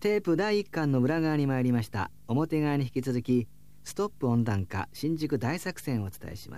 テープ第1巻の裏側に参りました。表側に引き続きストップ温暖化新宿大作戦をお伝えします。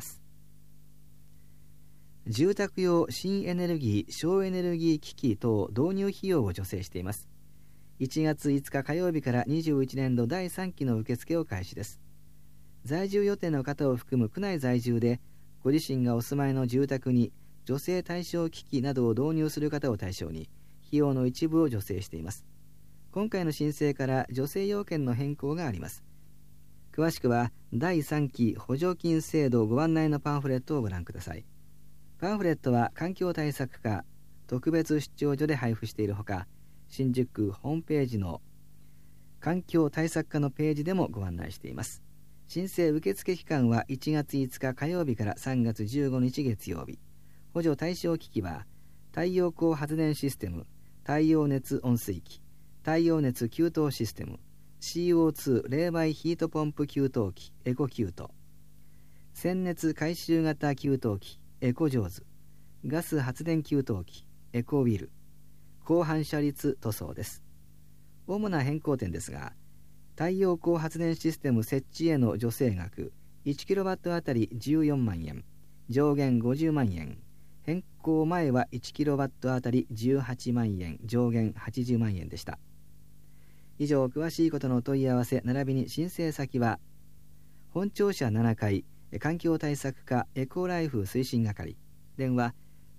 住宅用新エネルギー省エネルギー機器等導入費用を助成しています。1月5日火曜日から21年度第3期の受付を開始です。在住予定の方を含む区内在住でご自身がお住まいの住宅に助成対象機器などを導入する方を対象に費用の一部を助成しています。今回の申請から助成要件の変更があります。詳しくは第3期補助金制度ご案内のパンフレットをご覧ください。パンフレットは環境対策課特別出張所で配布しているほか、新宿区ホームページの環境対策課のページでもご案内しています。申請受付期間は1月5日火曜日から3月15日月曜日。補助対象機器は太陽光発電システム、太陽熱温水器、太陽熱給湯システム、CO2 冷媒ヒートポンプ給湯器エコキュート、鮮熱回収型給湯器エコジョーズ、ガス発電給湯器エコウィル、高反射率塗装です。主な変更点ですが、太陽光発電システム設置への助成額 1kW あたり14万円、上限50万円、変更前は 1kW あたり18万円、上限80万円でした。以上、詳しいことのお問い合わせ並びに申請先は本庁舎7階環境対策課エコライフ推進係、電話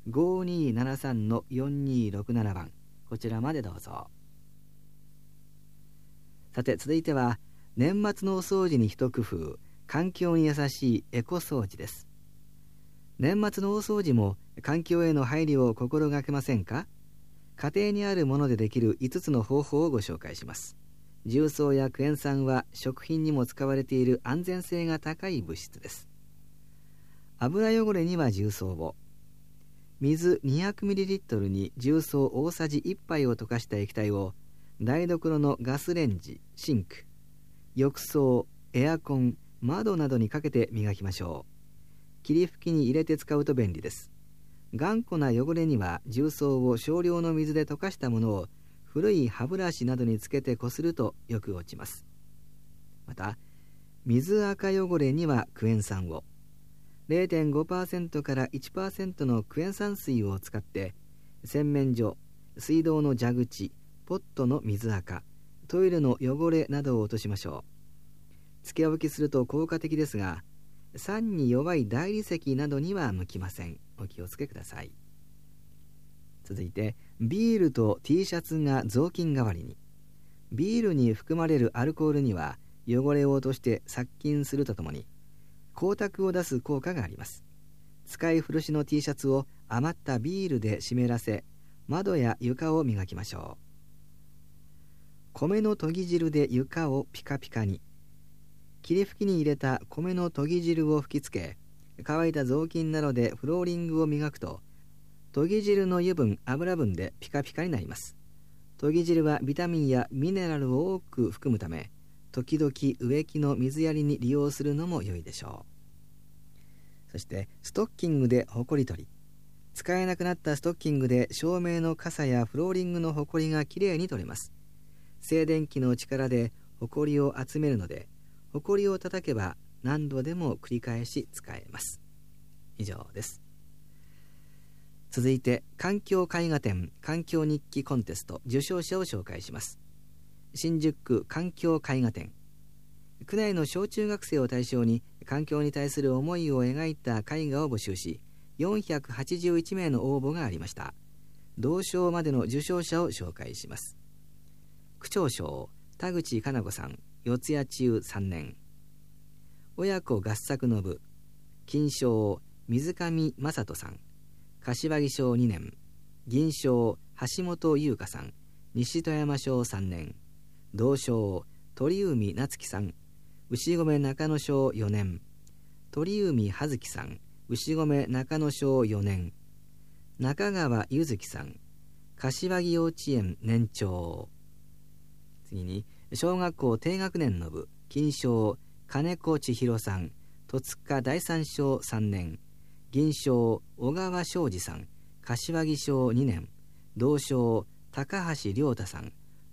5273-4267 番、こちらまでどうぞ。さて、続いては年末のお掃除に一工夫、環境に優しいエコ掃除です。年末の大掃除も環境への配慮を心がけませんか？家庭にあるものでできる5つの方法をご紹介します。重曹やクエン酸は食品にも使われている安全性が高い物質です。油汚れには重曹を、水 200ml に重曹大さじ1杯を溶かした液体を台所のガスレンジ、シンク、浴槽、エアコン、窓などにかけて磨きましょう。霧吹きに入れて使うと便利です。頑固な汚れには重曹を少量の水で溶かしたものを古い歯ブラシなどにつけてこするとよく落ちます。また、水垢汚れにはクエン酸を、0.5% から 1% のクエン酸水を使って洗面所、水道の蛇口、ポットの水垢、トイレの汚れなどを落としましょう。つけ置きすると効果的ですが、酸に弱い大理石などには向きません。お気をつけください。続いて、ビールと T シャツが雑巾代わりに。ビールに含まれるアルコールには汚れを落として殺菌するとともに光沢を出す効果があります。使い古しの T シャツを余ったビールで湿らせ、窓や床を磨きましょう。米の研ぎ汁で床をピカピカに。霧吹きに入れた米の研ぎ汁を吹きつけ、乾いた雑巾などでフローリングを磨くと、研ぎ汁の油分、油分でピカピカになります。研ぎ汁はビタミンやミネラルを多く含むため、時々植木の水やりに利用するのも良いでしょう。そしてストッキングでほこり取り。使えなくなったストッキングで照明の傘やフローリングのほこりがきれいに取れます。静電気の力でほこりを集めるので、ほこりを叩けば何度でも繰り返し使えます。以上です。続いて、環境絵画展環境日記コンテスト受賞者を紹介します。新宿区環境絵画展。区内の小中学生を対象に環境に対する思いを描いた絵画を募集し、481名の応募がありました。同賞までの受賞者を紹介します。区長賞、田口かな子さん、四谷中3年。親子合作の部。金賞、水上正人さん、柏木賞2年。銀賞、橋本優香さん、西富山賞3年。銅賞、鳥海夏樹さん、牛込中野賞4年。鳥海葉月さん、牛込中野賞4年。中川ゆずきさん、柏木幼稚園年長。次に、小学校低学年の部。金賞、金子千尋さん、戸塚第三賞3年。銀賞、小川昌司さん、柏木賞2年。銅賞、高橋亮太さん、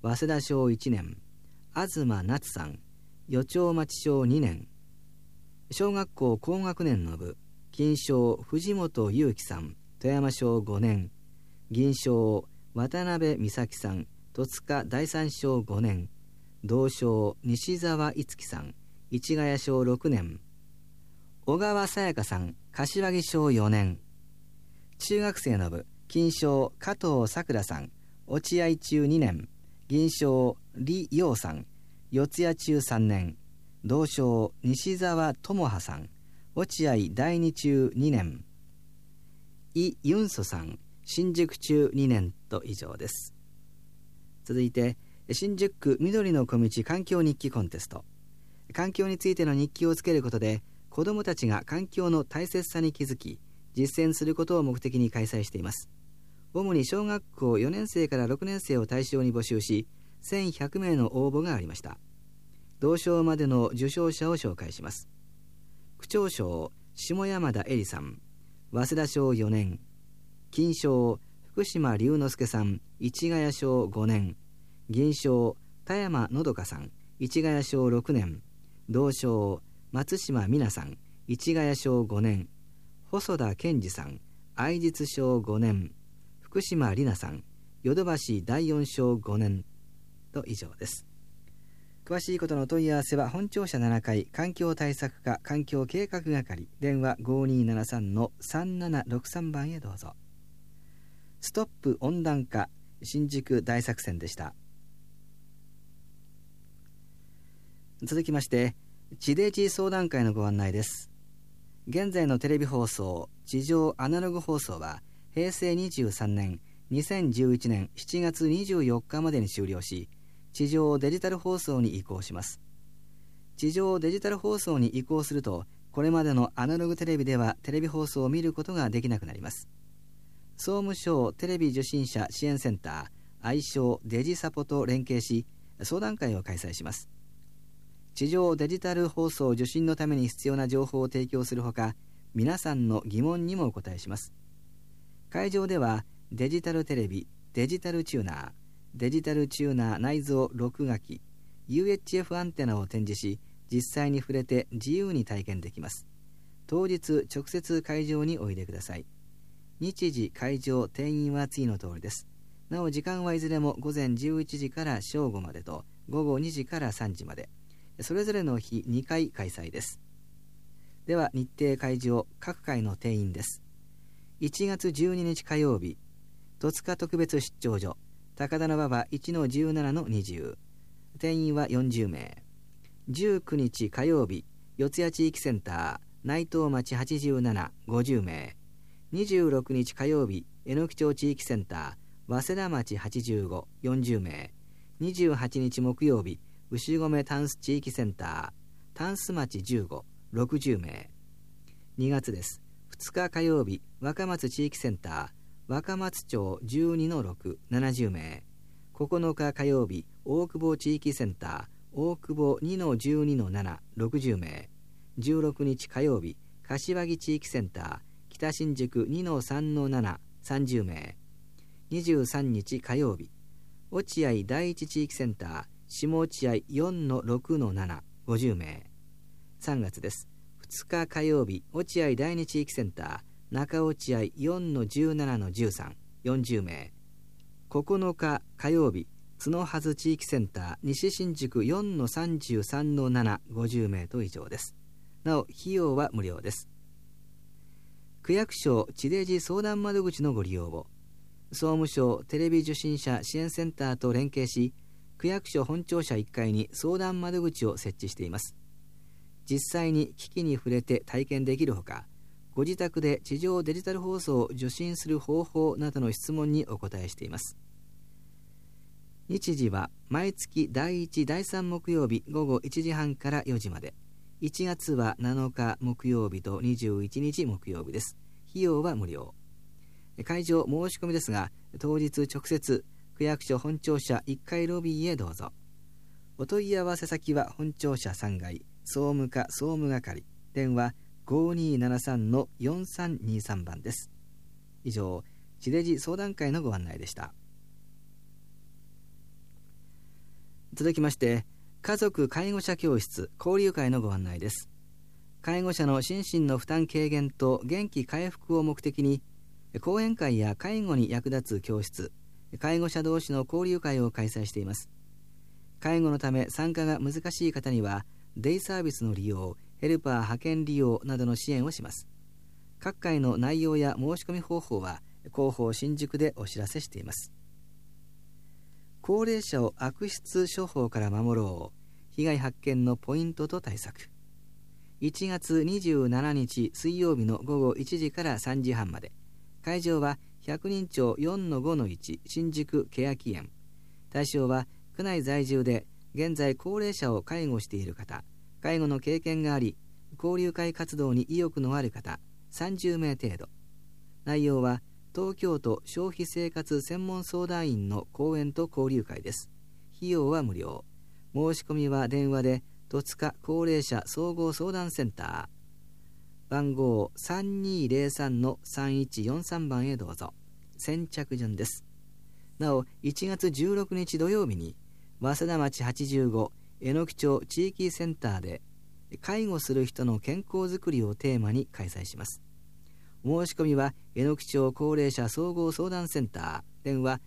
早稲田小1年、東夏さん、余町町小2年。小学校高学年の部、金賞藤本裕樹さん、富山小5年。銀賞渡辺美咲さん、戸塚第三小5年。同賞西澤逸樹さん、市ヶ谷小6年。小川さやかさん、柏木小4年。中学生の部、金賞加藤さくらさん、落合中2年。銀賞李陽さん、四谷中3年。同賞西澤智葉さん、落合第二中2年。イ・ユンソさん、新宿中2年と以上です。続いて、新宿区緑の小道環境日記コンテスト。環境についての日記をつけることで、子どもたちが環境の大切さに気づき、実践することを目的に開催しています。主に小学校4年生から6年生を対象に募集し、1100名の応募がありました。同賞までの受賞者を紹介します。区長賞下山田恵里さん、早稲田小4年。金賞福島龍之介さん、市ヶ谷小5年。銀賞田山のどかさん、市ヶ谷小6年。同賞松島美奈さん、市ヶ谷小5年。細田健二さん、愛実小5年。福島里奈さん、淀橋第4小5年と以上です。詳しいことの問い合わせは本庁舎7階環境対策課環境計画係、電話 5273-3763 番へどうぞ。ストップ温暖化新宿大作戦でした。続きまして、地デジ相談会のご案内です。現在のテレビ放送、地上アナログ放送は平成23年、2011年7月24日までに終了し、地上デジタル放送に移行します。地上デジタル放送に移行すると、これまでのアナログテレビではテレビ放送を見ることができなくなります。総務省テレビ受信者支援センター、愛称デジサポと連携し、相談会を開催します。地上デジタル放送受信のために必要な情報を提供するほか、皆さんの疑問にもお答えします。会場ではデジタルテレビ、デジタルチューナー、デジタルチューナー内蔵録画機、UHF アンテナを展示し、実際に触れて自由に体験できます。当日直接会場においでください。日時、会場、定員は次の通りです。なお時間はいずれも午前11時から正午までと午後2時から3時まで、それぞれの日2回開催です。では日程、会場、各回の定員です。1月12日火曜日、戸塚特別出張所高田馬場 1-17-20、定員は40名。19日火曜日、四谷地域センター内藤町87、50名。26日火曜日、榎木町地域センター早稲田町85、40名。28日木曜日、牛込タンス地域センタータンス町15、60名。2月です。2日火曜日、若松地域センター若松町 12-6、70名。9日火曜日、大久保地域センター大久保 2-12-7、60名。16日火曜日、柏木地域センター北新宿 2-3-7、30名。23日火曜日、落合第一地域センター下落合 4-6-7、50名。3月です。2日火曜日、落合第二地域センター中落合 4-17-13、40名。9日火曜日、角筈地域センター西新宿 4-33-7、50名と以上です。なお費用は無料です。区役所地デジ相談窓口のご利用を、総務省テレビ受信者支援センターと連携し、区役所本庁舎1階に相談窓口を設置しています。実際に機器に触れて体験できるほか、ご自宅で地上デジタル放送を受信する方法などの質問にお答えしています。日時は毎月第1、第3木曜日午後1時半から4時まで。1月は7日木曜日と21日木曜日です。費用は無料。会場申し込みですが、当日直接区役所本庁舎1階ロビーへどうぞ。お問い合わせ先は本庁舎3階総務課総務係、電話 5273-4323 番です。以上、地デジ相談会のご案内でした。 続きまして、家族介護者教室交流会のご案内です。介護者の心身の負担軽減と元気回復を目的に、講演会や介護に役立つ教室、介護者同士の交流会を開催しています。介護のため参加が難しい方には、デイサービスの利用、ヘルパー派遣利用などの支援をします。各回の内容や申し込み方法は、広報新宿でお知らせしています。高齢者を悪質処方から守ろう、被害発見のポイントと対策。1月27日水曜日の午後1時から3時半まで。会場は百人町 4-5-1 新宿欅園。対象は区内在住で現在高齢者を介護している方、介護の経験があり、交流会活動に意欲のある方30名程度。内容は東京都消費生活専門相談員の講演と交流会です。費用は無料。申し込みは電話で戸塚高齢者総合相談センター、番号 3203-3143 番へどうぞ。先着順です。なお、1月16日土曜日に早稲田町85榎木町地域センターで介護する人の健康づくりをテーマに開催します。申し込みは榎木町高齢者総合相談センター、電話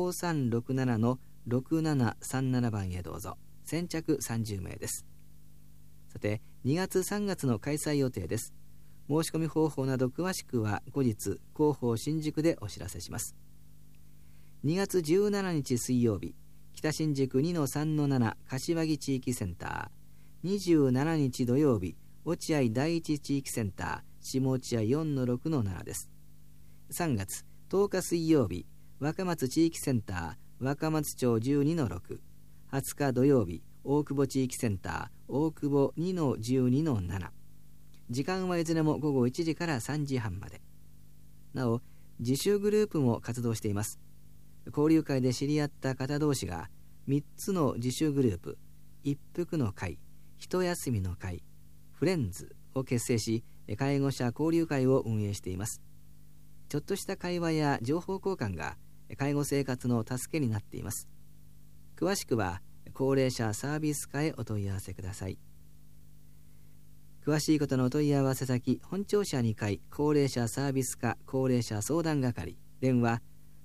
5367-6737 番へどうぞ。先着30名です。さて、2月3月の開催予定です。申し込み方法など詳しくは後日広報新宿でお知らせします。2月17日水曜日、北新宿 2-3-7 柏木地域センター、27日土曜日、落合第一地域センター、下落合 4-6-7 です。3月10日水曜日、若松地域センター、若松町 12-6、20日土曜日、大久保地域センター、大久保 2-12-7。時間はいずれも午後1時から3時半まで。なお、自習グループも活動しています。交流会で知り合った方同士が3つの自習グループ、一服の会、一休みの会、フレンズを結成し、介護者交流会を運営しています。ちょっとした会話や情報交換が介護生活の助けになっています。詳しくは高齢者サービス課へお問い合わせください。詳しいことのお問い合わせ先、本庁舎2階高齢者サービス課高齢者相談係、電話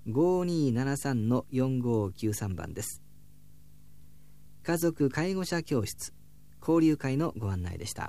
5273-4593 番です。家族介護者教室交流会のご案内でした。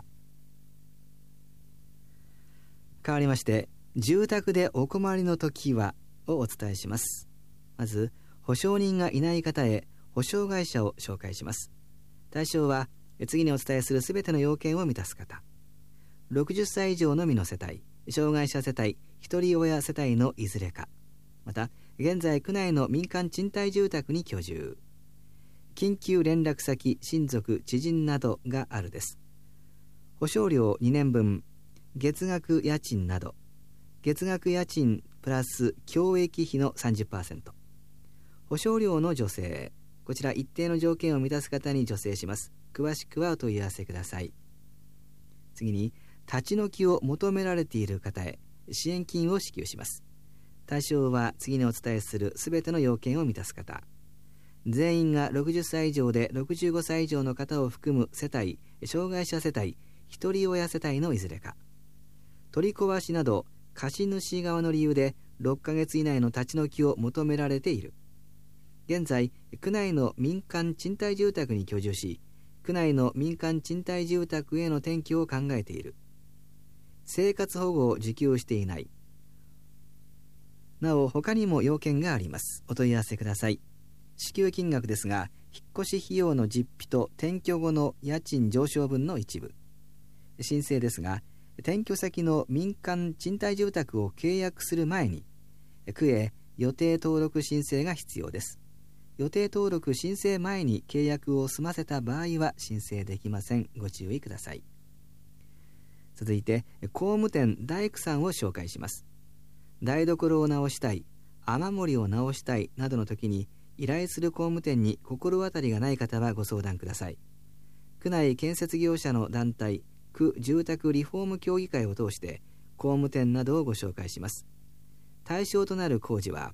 変わりまして、住宅でお困りの時はをお伝えします。まず、保証人がいない方へ保証会社を紹介します。対象は次にお伝えするすべての要件を満たす方、60歳以上のみの世帯、障害者世帯、一人親世帯のいずれか、また現在区内の民間賃貸住宅に居住、緊急連絡先、親族、知人などがあるです。保証料2年分、月額家賃など、月額家賃プラス教育費の 30%、保証料の助成、こちら一定の条件を満たす方に助成します。詳しくはお問い合わせください。次に、立ち退きを求められている方へ支援金を支給します。対象は次にお伝えするすべての要件を満たす方、全員が60歳以上で65歳以上の方を含む世帯、障害者世帯、一人親世帯のいずれか、取り壊しなど貸主側の理由で6ヶ月以内の立ち退きを求められている。現在、区内の民間賃貸住宅に居住し、区内の民間賃貸住宅への転居を考えている。生活保護を受給していない。なお、他にも要件があります。お問い合わせください。支給金額ですが、引っ越し費用の実費と転居後の家賃上昇分の一部。申請ですが、転居先の民間賃貸住宅を契約する前に、区へ予定登録申請が必要です。予定登録申請前に契約を済ませた場合は申請できません。ご注意ください。続いて、工務店大工さんを紹介します。台所を直したい、雨漏りを直したいなどの時に依頼する工務店に心当たりがない方はご相談ください。区内建設業者の団体、区住宅リフォーム協議会を通して工務店などをご紹介します。対象となる工事は、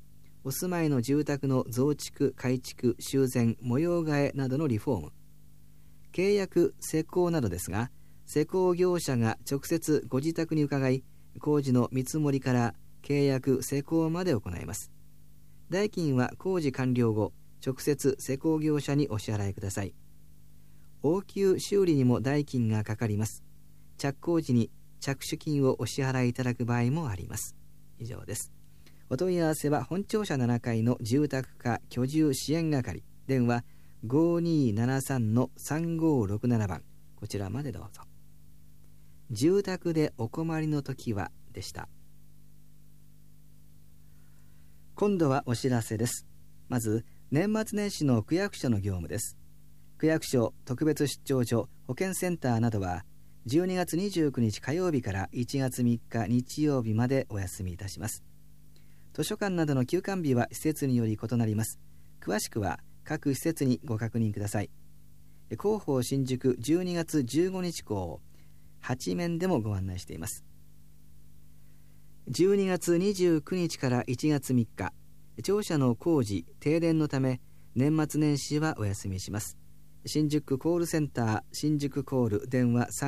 お住まいの住宅の増築、改築、修繕、模様替えなどのリフォーム、契約、施工などですが、施工業者が直接ご自宅に伺い、工事の見積もりから契約、施工まで行います。代金は工事完了後、直接施工業者にお支払いください。応急修理にも代金がかかります。着工時に着手金をお支払いいただく場合もあります。以上です。お問い合わせは本庁舎7階の住宅課居住支援係、電話 5273-3567 番、こちらまでどうぞ。住宅でお困りの時はでした。今度はお知らせです。まず年末年始の区役所の業務です。区役所、特別出張所、保健センターなどは12月29日火曜日から1月3日日曜日までお休みいたします。図書館などの休館日は施設により異なります。詳しくは各施設にご確認ください。広報新宿12月15日号8面でもご案内しています。12月29日から1月3日、庁舎の工事、停電のため年末年始はお休みします。新宿コールセンター、新宿コール、電話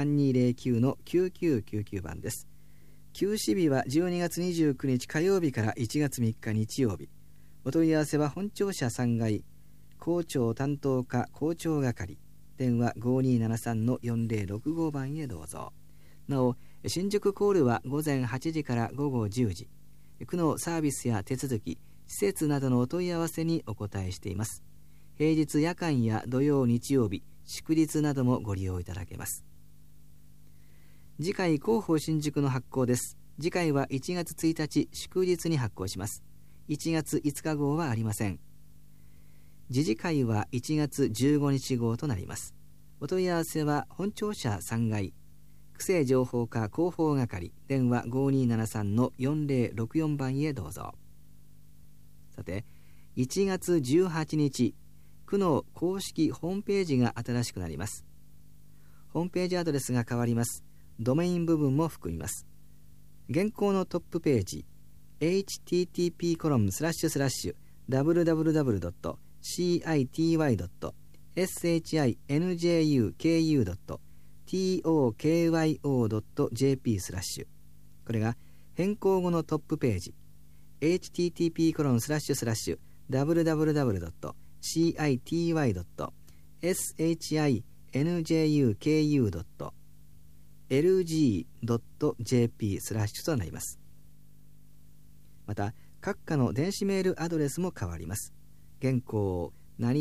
3209-9999 番です。休止日は12月29日火曜日から1月3日日曜日。お問い合わせは本庁舎3階、校長担当課校長係、電話 5273-4065 番へどうぞ。なお、新宿コールは午前8時から午後10時。区のサービスや手続き、施設などのお問い合わせにお答えしています。平日夜間や土曜日曜日、祝日などもご利用いただけます。次回広報新宿の発行です。次回は1月1日祝日に発行します。1月5日号はありません。次次回は1月15日号となります。お問い合わせは本庁舎3階、区政情報課広報係、電話 5273-4064 番へどうぞ。さて、1月18日、区の公式ホームページが新しくなります。ホームページアドレスが変わります。ドメイン部分も含みます。現行のトップページ、http://www.city.shinjuku.tokyo.jp/ これが変更後のトップページ、http://www.city.shinjuku.lg.jp/ となります。また各課の電子メールアドレスも変わります。現行何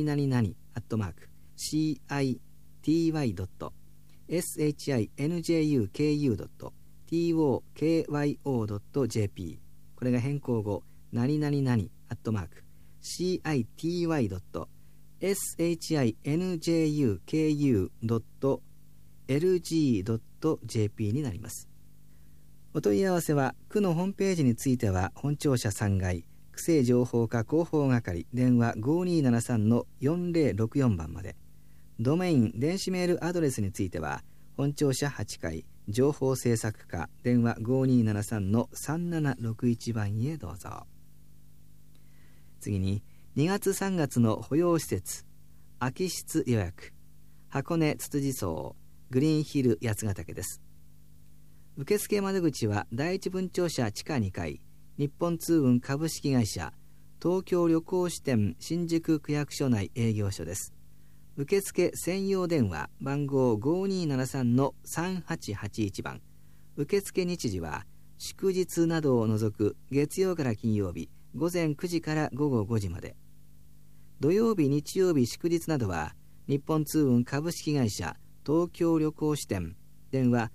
々々@city.shinjuku.tokyo.jp、 これが変更後何々々@city.shinjuku.lg.jp になります。お問い合わせは区のホームページについては本庁舎3階、区政情報課広報係、電話 5273-4064 番まで。ドメイン電子メールアドレスについては本庁舎8階、情報制作課、電話 5273-3761 番へどうぞ。次に2月3月の保養施設、空き室予約、箱根つつじ荘グリーンヒル八ヶ岳です。受付窓口は第一分庁舎地下2階、日本通運株式会社東京旅行支店新宿区役所内営業所です。受付専用電話番号 5273-3881 番。受付日時は祝日などを除く月曜から金曜日午前9時から午後5時まで。土曜日日曜日祝日などは日本通運株式会社東京旅行支店、電話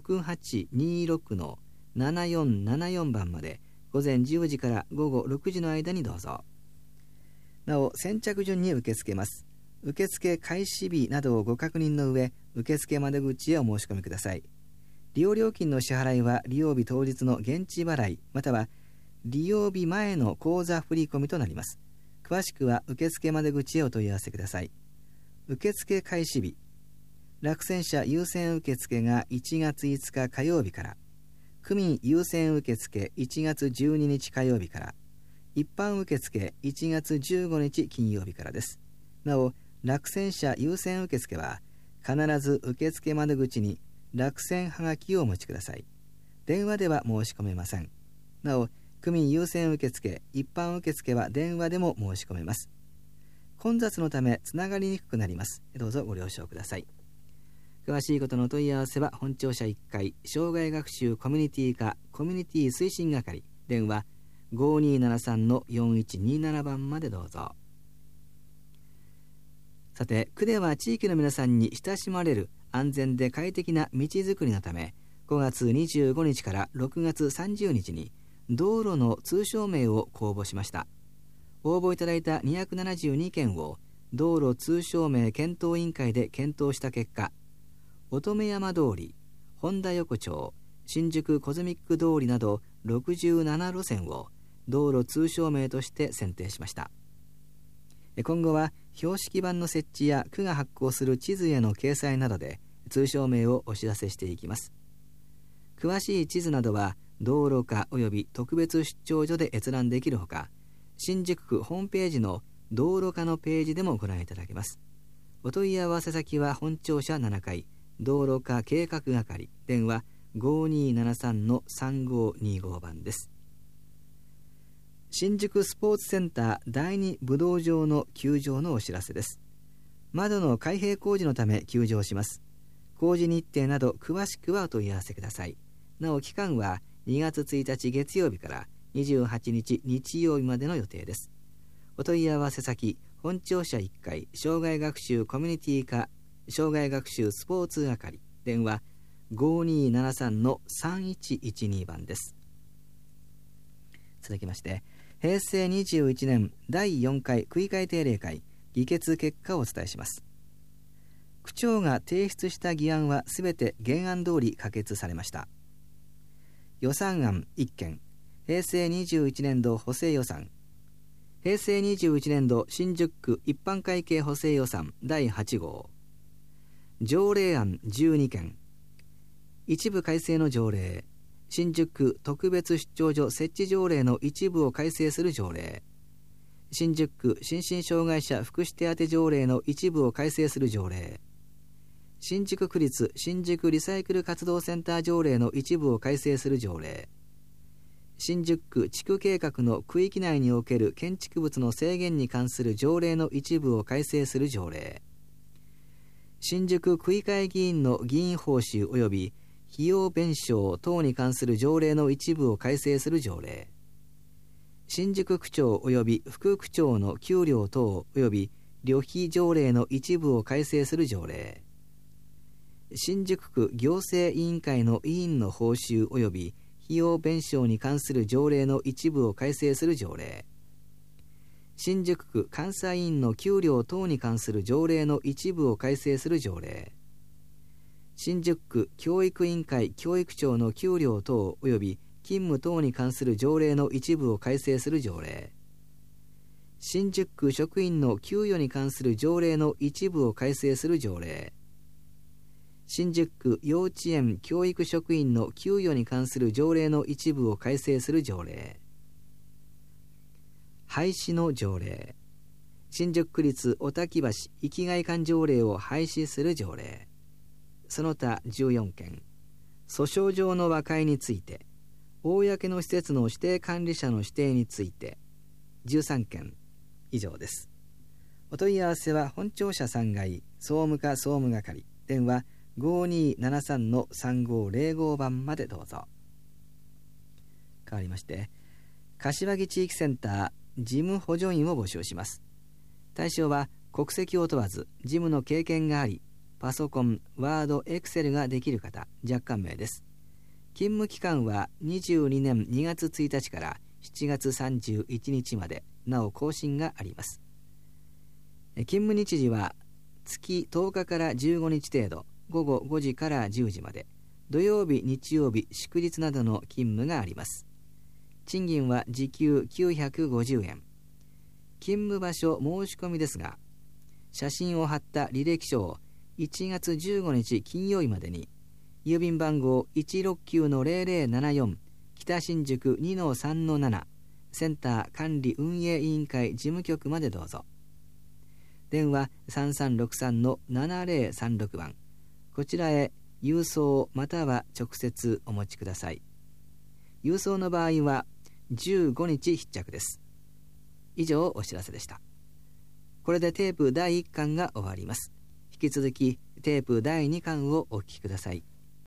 6826-7474 番まで午前10時から午後6時の間にどうぞ。なお先着順に受け付けます。受付開始日などをご確認の上、受付窓口へお申し込みください。利用料金の支払いは利用日当日の現地払いまたは利用日前の口座振込となります。詳しくは受付窓口へお問い合わせください。受付開始日、落選者優先受付が1月5日火曜日から、区民優先受付1月12日火曜日から、 一般受付1月15日金曜日からです。なお、落選者優先受付は必ず受付窓口に落選はがきをお持ちください。電話では申し込めません。なお、区民優先受付、一般受付は電話でも申し込めます。混雑のためつながりにくくなります。どうぞご了承ください。詳しいことの問い合わせは本庁舎1階障害学習コミュニティ課コミュニティ推進係、電話 5273-4127 番までどうぞ。さて、区では地域の皆さんに親しまれる安全で快適な道づくりのため、5月25日から6月30日に道路の通称名を公募しました。応募いただいた272件を道路通称名検討委員会で検討した結果、乙女山通り、本田横丁、新宿コズミック通りなど67路線を道路通称名として選定しました。今後は標識板の設置や区が発行する地図への掲載などで通称名をお知らせしていきます。詳しい地図などは道路課及び特別出張所で閲覧できるほか、新宿区ホームページの道路課のページでもご覧いただけます。お問い合わせ先は本庁舎7階道路課計画係、電話 5273-3525 番です。新宿スポーツセンター第2武道場の休場のお知らせです。窓の開閉工事のため休場します。工事日程など詳しくはお問い合わせください。なお期間は2月1日月曜日から28日日曜日までの予定です。お問い合わせ先、本庁舎1階障害学習コミュニティ課障害学習スポーツ係、電話 5273-3112 番です。続きまして、平成21年第4回区議会定例会議決結果をお伝えします。区長が提出した議案はすべて原案通り可決されました。予算案1件、平成21年度補正予算、平成21年度新宿区一般会計補正予算第8号、条例案12件、一部改正の条例、新宿区特別出張所設置条例の一部を改正する条例、新宿区心身障害者福祉手当条例の一部を改正する条例、新宿区立新宿リサイクル活動センター条例の一部を改正する条例、新宿区地区計画の区域内における建築物の制限に関する条例の一部を改正する条例、新宿区議会議員の議員報酬及び費用弁償等に関する条例の一部を改正する条例、新宿区長及び副区長の給料等及び旅費条例の一部を改正する条例、新宿区行政委員会の委員の報酬及び費用弁償に関する条例の一部を改正する条例、新宿区監査委員の給料等に関する条例の一部を改正する条例、新宿区教育委員会教育長の給料等及び勤務等に関する条例の一部を改正する条例、新宿区職員の給与に関する条例の一部を改正する条例、新宿区幼稚園教育職員の給与に関する条例の一部を改正する条例、廃止の条例、新宿区立小滝橋生きがい館条例を廃止する条例、その他14件、訴訟上の和解について、公の施設の指定管理者の指定について13件以上です。お問い合わせは本庁舎3階総務課総務係、電話 5273-3505 番までどうぞ。変わりまして、柏木地域センター事務補助員を募集します。対象は国籍を問わず事務の経験があり、パソコン、ワード、エクセルができる方、若干名です。勤務期間は22年2月1日から7月31日まで、なお更新があります。勤務日時は月10日から15日程度、午後5時から10時まで、土曜日、日曜日、祝日などの勤務があります。賃金は時給950円。勤務場所申し込みですが、写真を貼った履歴書を1月15日金曜日までに、郵便番号 169-0074 北新宿 2-3-7 センター管理運営委員会事務局までどうぞ。電話3363-7036番、こちらへ郵送または直接お持ちください。郵送の場合は15日必着です。以上お知らせでした。これでテープ第1巻が終わります。引き続きテープ第2巻をお聞きください。